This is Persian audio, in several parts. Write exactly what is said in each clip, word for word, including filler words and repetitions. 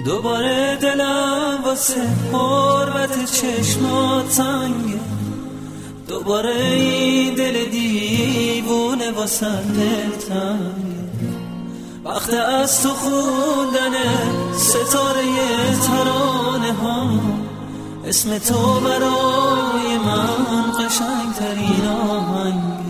دوباره دلم واسه حرمت چشمات تنگه، دوباره این دل دیوونه واسه دل تنگه. وقت از تو خوندن ستاره ترانه ها، اسم تو برای من قشنگ ترین آهنگه.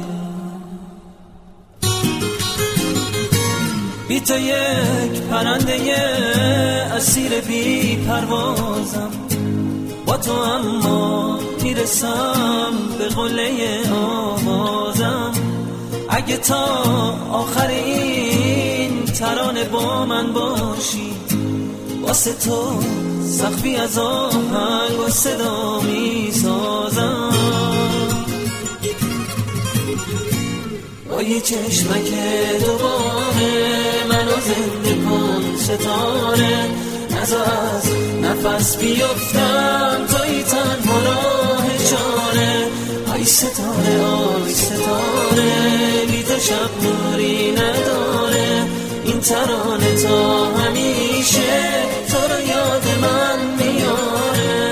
بی تو یک پرنده اسیر بی پروازم، با تو اما میرسم به قله آوازم. اگه تا آخر این ترانه با من باشی، واسه تو سقفی از آهنگ و صدا میسازم. با یه چشمک دوباره منو زنده کن ستاره، نذار از نفس بیفتم توی تنها راه چاره. آی ستاره آی ستاره، بی تو شب نوری نداره. این ترانه تا همیشه تو رو یاد من میاره.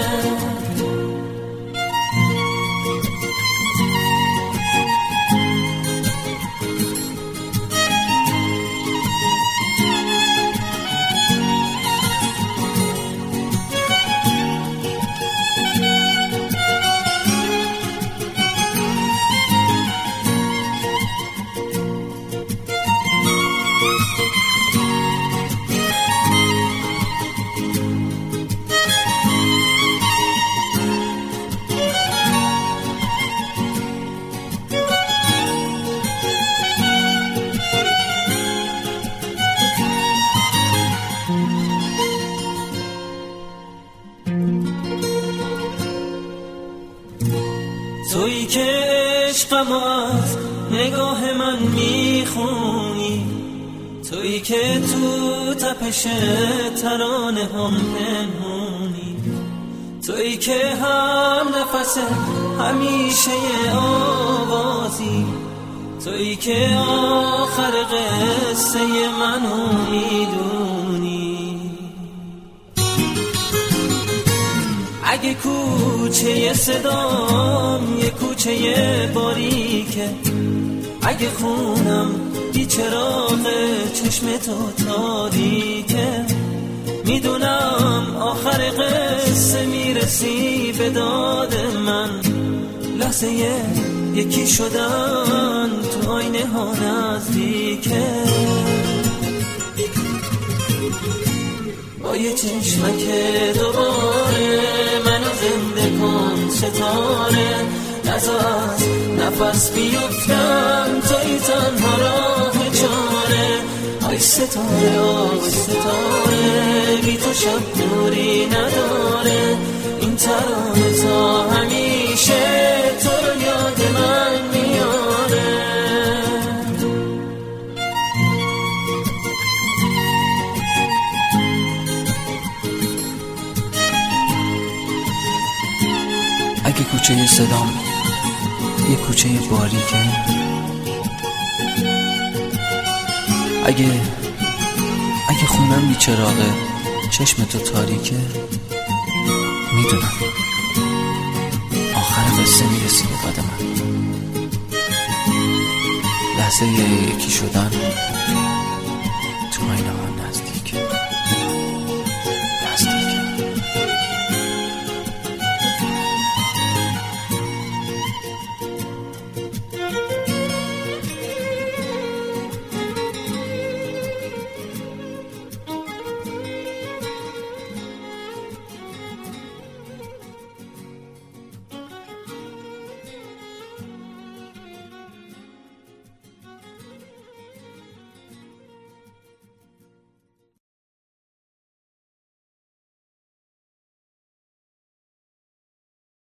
تویی که عشقم از نگاه من میخونی، تویی که تو تپش ترانه هم پنهونی، تویی که هم نفس همیشه آوازی، تویی که آخر قصه منو میدونی. اگه کوچه صدام یه کوچه باریکه، اگه خونم بی چراغ چشم تو تاریکه، میدونم آخر قصه میرسی به داد من. لحظه یکی شدن تو آینه ها نزدیکه. با یه چشمک دوباره منو زنده کن ستاره، نذار از نفس بیفتم توی تنها راه چاره. آی ستاره آی ستاره، بی تو شب نوری نداره. این ترانه تا همیشه تو رو یاد من میاره. اگه کوچه صدام یه کوچه باریکه، اگه اگه خونم بی چراغه چشم تو تاریکه، میدونم آخر قصه میرسی به داد من. لحظه یکی شدن